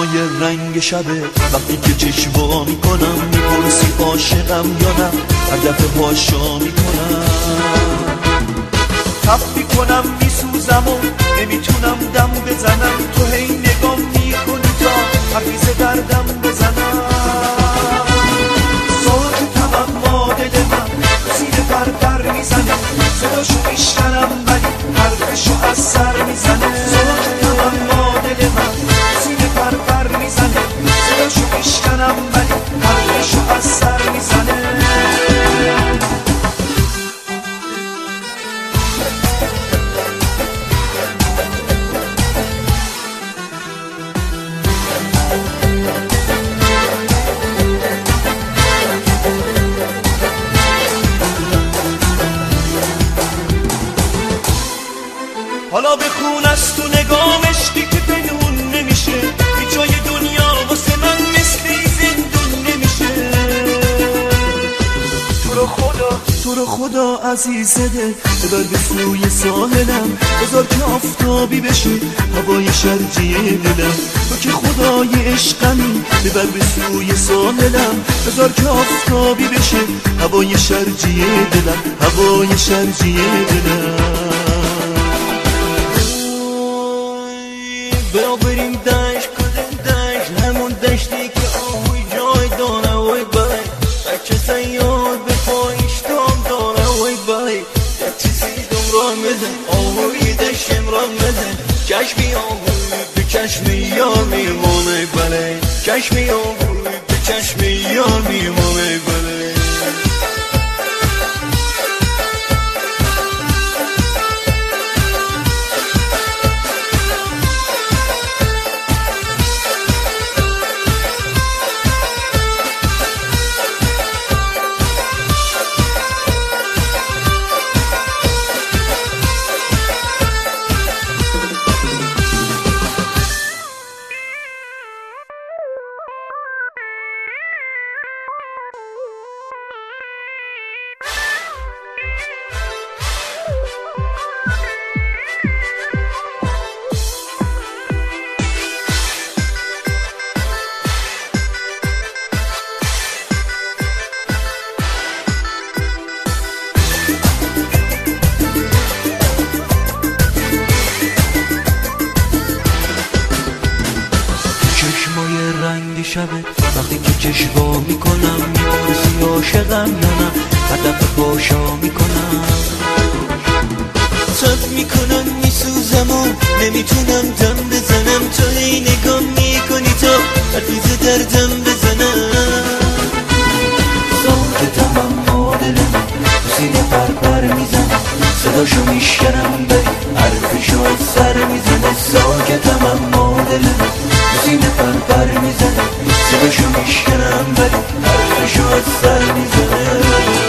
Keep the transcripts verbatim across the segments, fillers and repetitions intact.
چشمای رنگ شبه وقتی که چشموا میکنم میپرسی عاشقم یا نه، هر دفعه هاشا میکنم تف میکنم میسوزم و نمیتونم دم بزنم، تو هی نگام میکنی تا حفیظ دردم بزنم. ساکتم اما دل من سینه پر پر میزنه، صداشو میشنم ولی حرفشو از سر میزنه. ساکتم اما دل من سینه پر پر میزنه، صداشو میشنم ولی حرفشو از سر میزنه. حالا بخون از تو نگام عشقی که پنهون نمیشه، هیچ جای دنیا واسه من مثل زندون نمیشه. تو رو خدا تو رو خدا عزیز دل ببر به سوی ساحلم، بذار که آفتابی بشه هوای شرجی دلم. تو که خدای عشقمی ببر به سوی ساحلم، بذار که آفتابی بشه هوای شرجی دلم، هوای شرجی دلم. برو بریم دشت کدوم دشت، همون دشتی که آهوی جای داره وای بای، بچه سیاد به پایشتام داره وای بای. یک چیزی دم را مزن آهوی دشتم را مزن، چشمی آهوی به چشم یار میمونه بله، چشمی آهوی به چشم یار میمونه بله. رنگ شبه وقتی که چشوا میکنم میپرسی عاشقم یا نه، هدف باشا میکنم تف میکنم میسوزم و نمیتونم دم بزنم، تو هی نگام میکنی تا حفیظ دردم بزنم. ساکتم اما دلم سینه پر پر میزنه، صداشو میشنم ولی حرفشو از سر میزنه. ساکتم اما دلم سینه پر پر میزنه، صداشو میشنم ولی حرفشو از سر میزنه.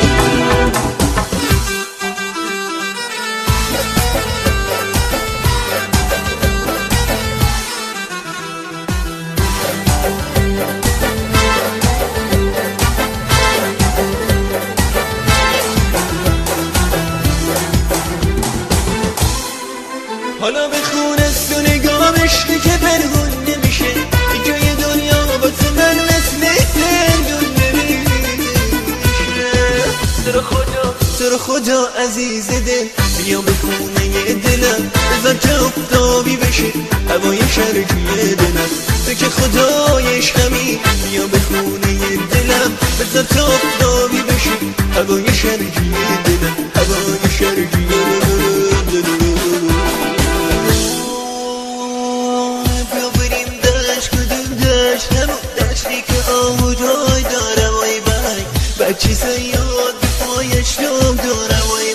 حالا بخون از تو نگام عشقی که پنهون نمیشه، هیچ جای دنیا واسه من مثل زندون نمیشه. تو رو خدا تو رو خدا عزیز دل بیا به خونه دلم، بذار که آفتابی بشه هوای شرجی دلم. تو که خدای عشقمی بیا به خونه دلم، بذار که آفتابی بشه هوای شرجی دلم، هوای شرجی دلم. دشتی که آهو جای داره وای بای، بچه سیاد به پایش دام داره وای